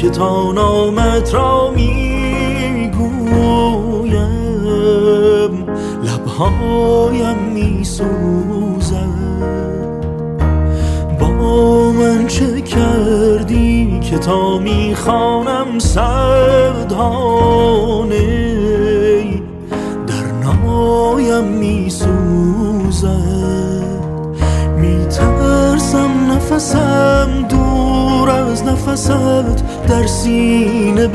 که تا نامت را میگویم لبهایم میسوزد. با من چه کردی که تا میخوانم صدهانه در نایم میسوزد. میترسم نفسم دور از نفست در سینه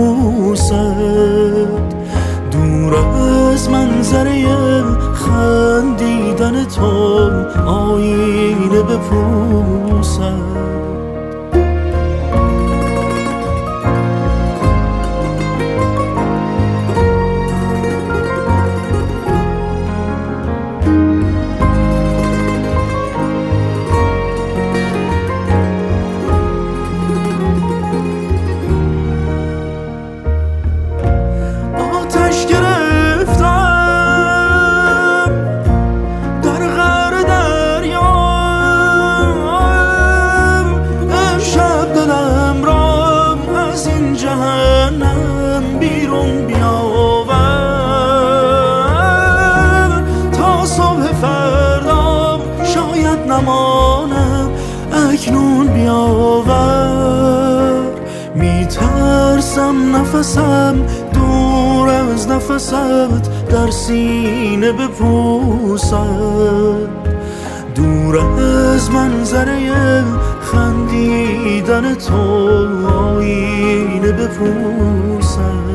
بپوسد. دور از منظره خندیدن تو آینه بپوسد. بیرون بیاور تا صبح فردام شاید نمانم اکنون بیاور. میترسم نفسم دور از نفست در سینه بپوسد. دور از منظره خندیدن تو آینه بپوسد.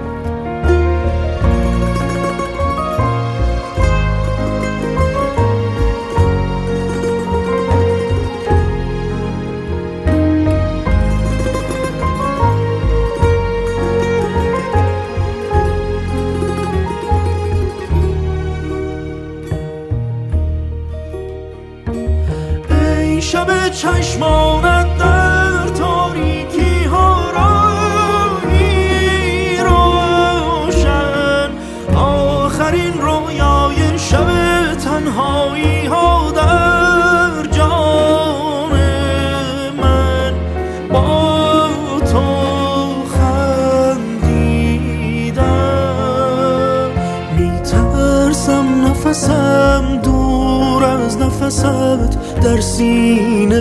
شب چشمانت در تاریکی ها راهی روشن، آخرین رویای شب تنهایی ها در جان من با تو خندیدم. میترسم نفسم دور از نفست در سینه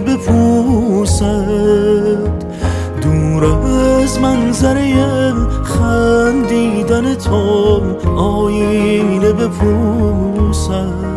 بپوسد. دور از منظره خندیدن تو آینه بپوسد.